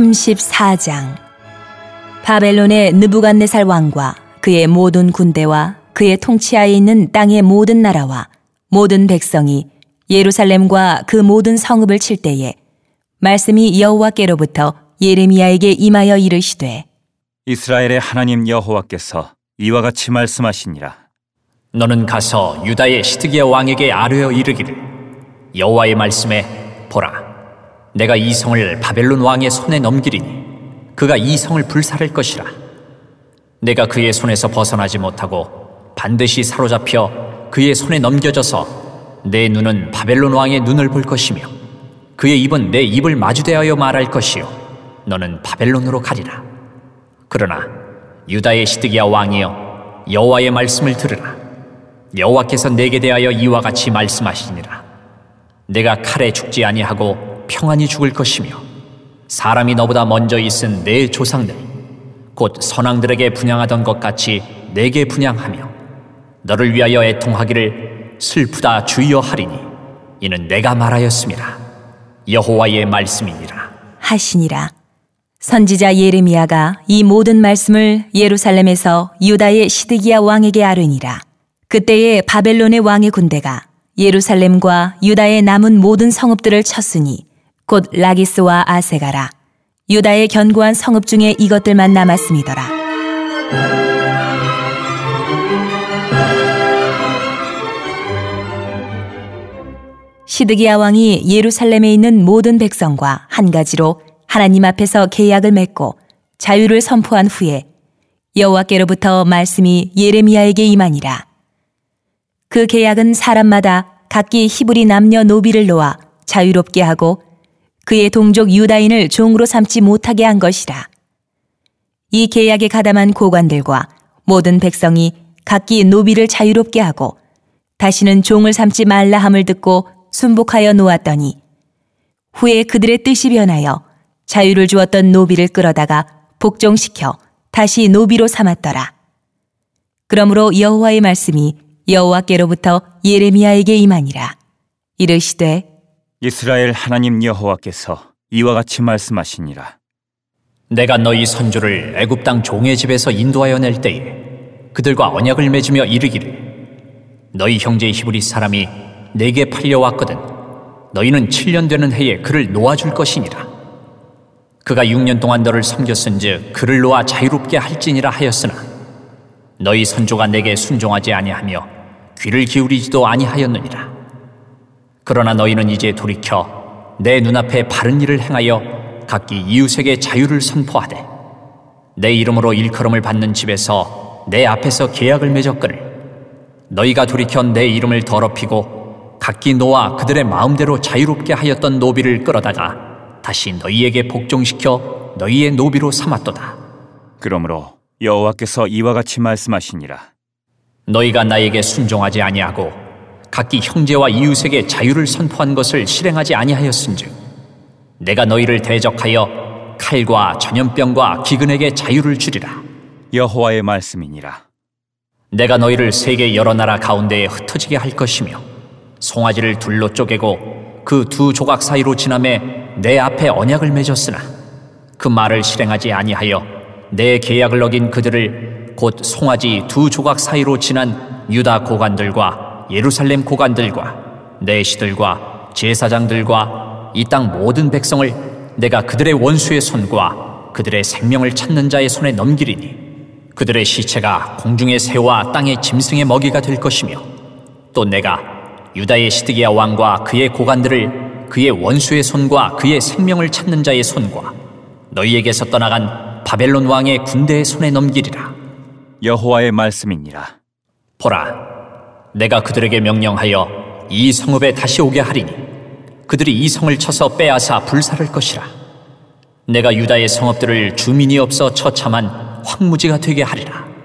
34장. 바벨론의 느부갓네살 왕과 그의 모든 군대와 그의 통치하에 있는 땅의 모든 나라와 모든 백성이 예루살렘과 그 모든 성읍을 칠 때에 말씀이 여호와께로부터 예레미야에게 임하여 이르시되, 이스라엘의 하나님 여호와께서 이와 같이 말씀하시니라. 너는 가서 유다의 시드기야 왕에게 아뢰어 이르기를, 여호와의 말씀에 보라, 내가 이 성을 바벨론 왕의 손에 넘기리니 그가 이 성을 불살할 것이라. 내가 그의 손에서 벗어나지 못하고 반드시 사로잡혀 그의 손에 넘겨져서 내 눈은 바벨론 왕의 눈을 볼 것이며 그의 입은 내 입을 마주대하여 말할 것이요 너는 바벨론으로 가리라. 그러나 유다의 시드기야 왕이여, 여호와의 말씀을 들으라. 여호와께서 내게 대하여 이와 같이 말씀하시니라. 내가 칼에 죽지 아니하고 평안히 죽을 것이며 사람이 너보다 먼저 있은 내 조상들 곧 선왕들에게 분향하던 것 같이 내게 분향하며 너를 위하여 애통하기를 슬프다 주여 하리니 이는 내가 말하였음이라. 여호와의 말씀이니라 하시니라. 선지자 예레미야가 이 모든 말씀을 예루살렘에서 유다의 시드기야 왕에게 아뢰니라. 그때에 바벨론의 왕의 군대가 예루살렘과 유다의 남은 모든 성읍들을 쳤으니 곧 라기스와 아세가라, 유다의 견고한 성읍 중에 이것들만 남았음이더라. 시드기야 왕이 예루살렘에 있는 모든 백성과 한 가지로 하나님 앞에서 계약을 맺고 자유를 선포한 후에 여호와께로부터 말씀이 예레미야에게 임하니라. 그 계약은 사람마다 각기 히브리 남녀 노비를 놓아 자유롭게 하고 그의 동족 유다인을 종으로 삼지 못하게 한 것이라. 이 계약에 가담한 고관들과 모든 백성이 각기 노비를 자유롭게 하고 다시는 종을 삼지 말라 함을 듣고 순복하여 놓았더니 후에 그들의 뜻이 변하여 자유를 주었던 노비를 끌어다가 복종시켜 다시 노비로 삼았더라. 그러므로 여호와의 말씀이 여호와께로부터 예레미야에게 임하니라. 이르시되, 이스라엘 하나님 여호와께서 이와 같이 말씀하시니라. 내가 너희 선조를 애굽 땅 종의 집에서 인도하여 낼 때에 그들과 언약을 맺으며 이르기를, 너희 형제 히브리 사람이 내게 팔려왔거든 너희는 7년 되는 해에 그를 놓아줄 것이니라. 그가 6년 동안 너를 섬겼은즉 그를 놓아 자유롭게 할지니라 하였으나 너희 선조가 내게 순종하지 아니하며 귀를 기울이지도 아니하였느니라. 그러나 너희는 이제 돌이켜 내 눈앞에 바른 일을 행하여 각기 이웃에게 자유를 선포하되 내 이름으로 일컬음을 받는 집에서 내 앞에서 계약을 맺었거늘 너희가 돌이켜 내 이름을 더럽히고 각기 너와 그들의 마음대로 자유롭게 하였던 노비를 끌어다가 다시 너희에게 복종시켜 너희의 노비로 삼았도다. 그러므로 여호와께서 이와 같이 말씀하시니라. 너희가 나에게 순종하지 아니하고 각기 형제와 이웃에게 자유를 선포한 것을 실행하지 아니하였은즉 내가 너희를 대적하여 칼과 전염병과 기근에게 자유를 주리라. 여호와의 말씀이니라. 내가 너희를 세계 여러 나라 가운데에 흩어지게 할 것이며 송아지를 둘로 쪼개고 그 두 조각 사이로 지나매 내 앞에 언약을 맺었으나 그 말을 실행하지 아니하여 내 계약을 어긴 그들을 곧 송아지 두 조각 사이로 지난 유다 고관들과 예루살렘 고관들과 내시들과 제사장들과 이 땅 모든 백성을 내가 그들의 원수의 손과 그들의 생명을 찾는 자의 손에 넘기리니 그들의 시체가 공중의 새와 땅의 짐승의 먹이가 될 것이며 또 내가 유다의 시드기야 왕과 그의 고관들을 그의 원수의 손과 그의 생명을 찾는 자의 손과 너희에게서 떠나간 바벨론 왕의 군대의 손에 넘기리라. 여호와의 말씀이니라. 보라, 내가 그들에게 명령하여 이 성읍에 다시 오게 하리니 그들이 이 성을 쳐서 빼앗아 불살할 것이라. 내가 유다의 성읍들을 주민이 없어 처참한 황무지가 되게 하리라.